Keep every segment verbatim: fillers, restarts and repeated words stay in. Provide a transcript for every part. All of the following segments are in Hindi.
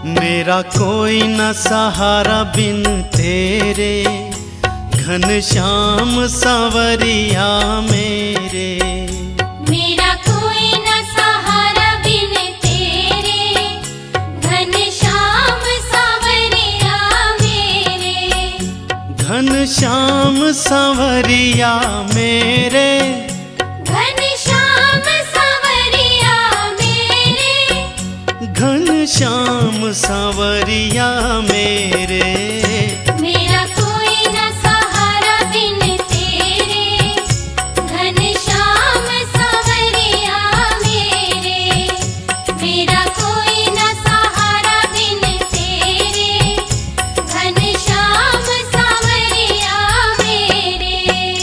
मेरा कोई न सहारा बिन तेरे, घनश्याम सांवरिया मेरे। मेरा कोई न सहारा बिन तेरे, घनश्याम सांवरिया मेरे। घनश्याम सांवरिया मेरे, घनश्याम सांवरिया मेरे। घनश्याम सांवरिया मेरे। मेरा कोई न सहारा बिन तेरे, घनश्याम सांवरिया मेरे। मेरा कोई न सहारा बिन तेरे, घनश्याम सांवरिया मेरे।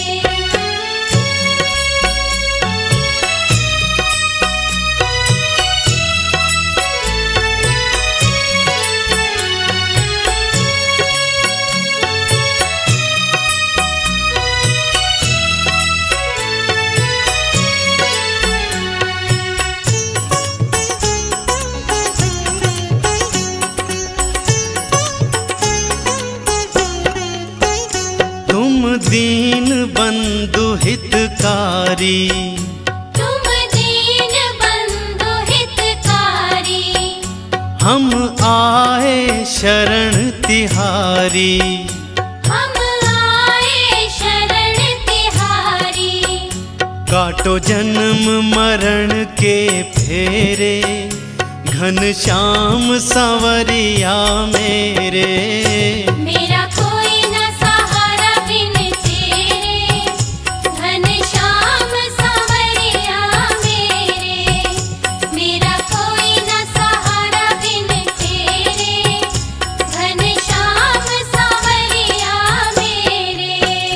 तुम दीन बंधु हितकारी, तुम दीन बंधु हितकारी। हम आए शरण तिहारी। हम आए शरण तिहारी। काटो जन्म मरण के फेरे, घनश्याम सांवरिया मेरे। मेरा कोई न सहारा बिन तेरे, घनश्याम सांवरिया मेरे। मेरा कोई न सहारा बिन तेरे, घनश्याम सांवरिया मेरे।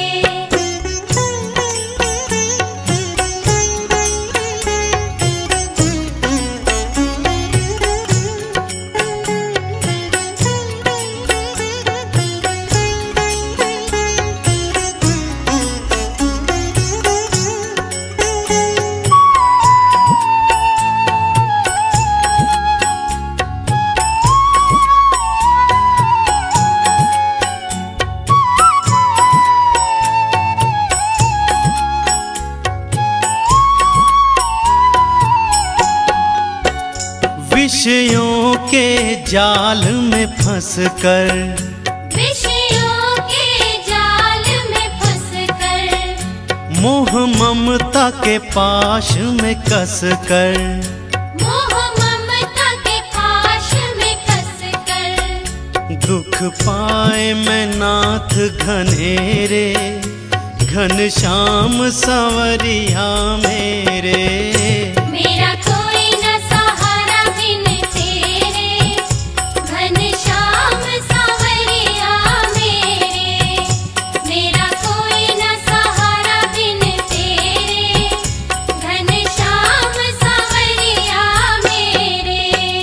विषयों के जाल में फंसकर, विषयों के जाल में फंसकर। मोह ममता के पाश में कसकर। मोह ममता के पाश में कसकर। दुख पाए मैं नाथ घनेरे, घनश्याम सांवरिया मेरे। मेरा कोई न सहारा बिन तेरे, घनश्याम सांवरिया मेरे। मेरा कोई न सहारा बिन तेरे, घनश्याम सांवरिया मेरे।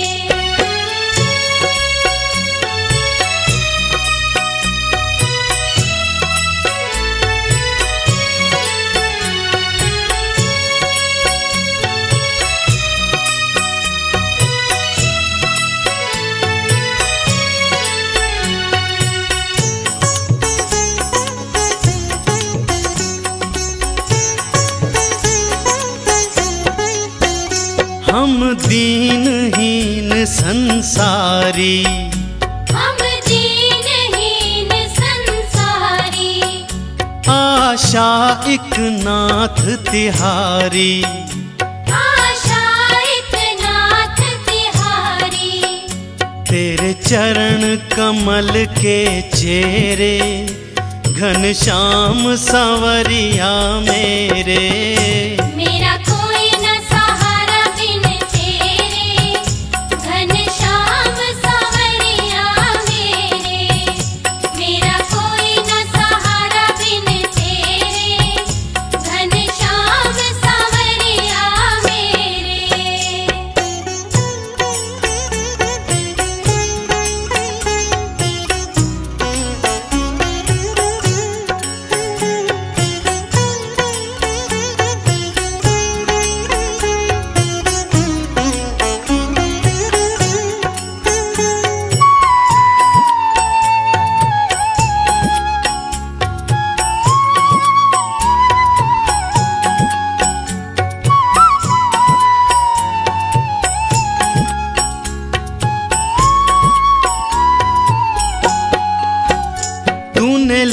हम दीनहीन संसारी, हम दीनहीन संसारी। आशा एक नाथ तिहारी। आशा एक नाथ तिहारी। तेरे चरण कमल के चेहरे, घनश्याम सांवरिया मेरे। मेरा कोई न सहारा बिन तेरे, घनश्याम सांवरिया मेरे। मेरा कोई न सहारा बिन तेरे, घनश्याम सांवरिया मेरे।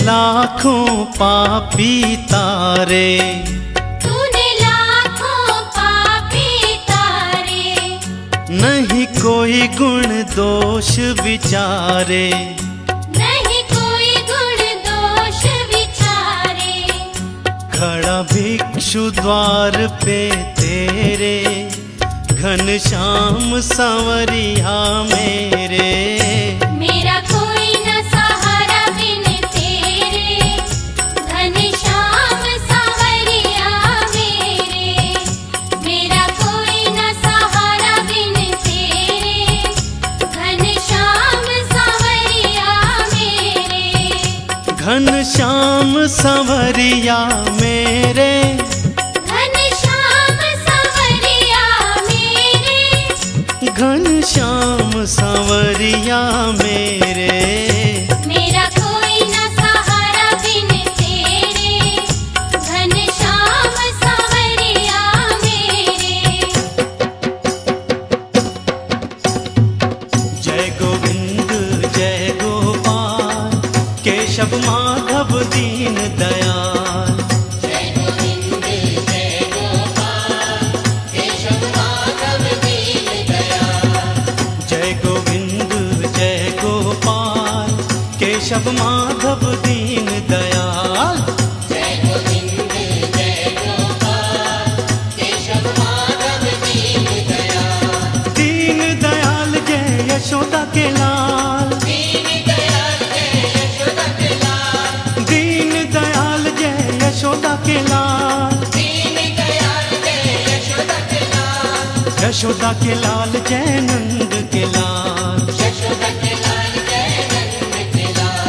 लाखों पापी तारे, तूने लाखों पापी तारे। नहीं कोई गुण दोष विचारे, नहीं कोई गुण दोष विचारे। खड़ा भिक्षु द्वार पे तेरे, घनश्याम सांवरिया मेरे। मेरा कोई न सहारा बिन तेरे, घनश्याम सांवरिया मेरे। मेरा कोई न सहारा बिन तेरे, घनश्याम सांवरिया मेरे। घनश्याम सांवरिया मेरे, घनश्याम सांवरिया मेरे। मेरा कोई न सहारा बिन तेरे, घनश्याम सांवरिया मेरे। जय गोविंद जय गोपाल, केशव माधव दीन दयाल। जय गोविंद जय गोपाल, केशव माधव दीन दयाल। जय गोविंद जय गोपाल, केशव माधव दीन दयाल। जय गोविंद जय गोपाल, केशव माधव दीन दयाल। दीन दयाल जय यशोदा के लाल, दीन दयाल जय यशोदा के लाल। दीन दयाल जय यशोदा के लाल। दीन दयाल जय यशोदा के लाल। यशोदा के लाल जय नंद के लाल। यशोदा के लाल जय नंद के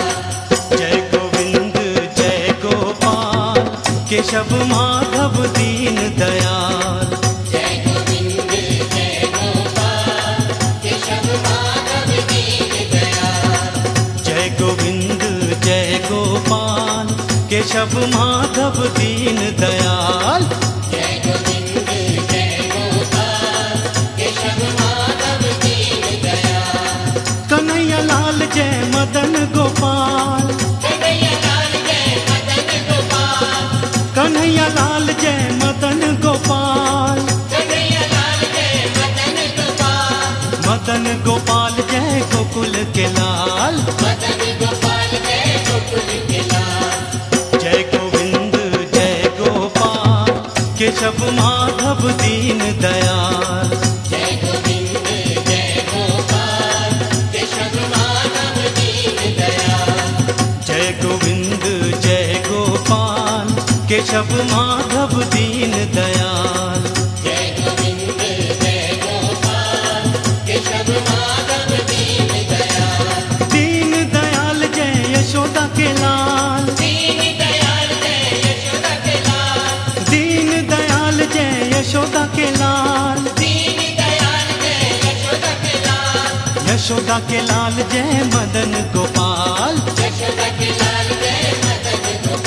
लाल। जय गोविंद जय गोपाल, केशव माधव दीन दयाल। जय गोविंद जय गोपाल, केशव माधव दीन दयाल। जय गोविंद जय गोपाल, केशव माधव दीन दयाल। जय गोविंद जय गोपाल, केशव माधव दीन दयाल। कन्हैया लाल जय मदन गोपाल, कन्हैया लाल जय मदन गोपाल। कन्हैया लाल जय मदन गोपाल। कन्हैया लाल जय मदन गोपाल। मदन गोपाल जय गोकुल के लाल। मदन गोपाल जय गोकुल के लाल। जय गोविंद जय गोपाल, केशव माधव दीन दयाल। जय गोविंद जय गोपाल, केशव माधव दीन दयाल। जय गोविंद जय गोपाल, केशव माधव दीन दयाल। जय गोविंद जय गोपाल, केशव माधव दीन दयाल। दीन दयाल जय यशोदा के लाल। दीन दयाल जय यशोदा के लाल। दीन दयाल जय यशोदा के लाल। दीन दयाल जय यशोदा के लाल। यशोदा के लाल जय मदन गोपाल। यशोदा के लाल जय मदन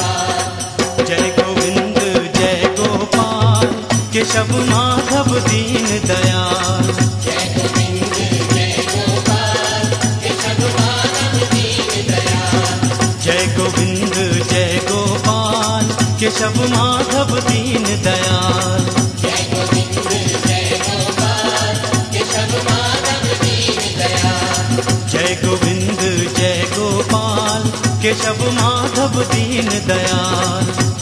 गोपाल। जय गोविंद जय गोपाल, केशव माधव दीन दयाल। जय गोविंद जय गोपाल, केशव माधव दीन दयाल। जय गोविंद जय गोपाल, केशव माधव दीन दयाल। जय गोविंद जय गोपाल, केशव माधव दीन दयाल। जय गोविंद जय गोपाल, केशव माधव दीन दयाल।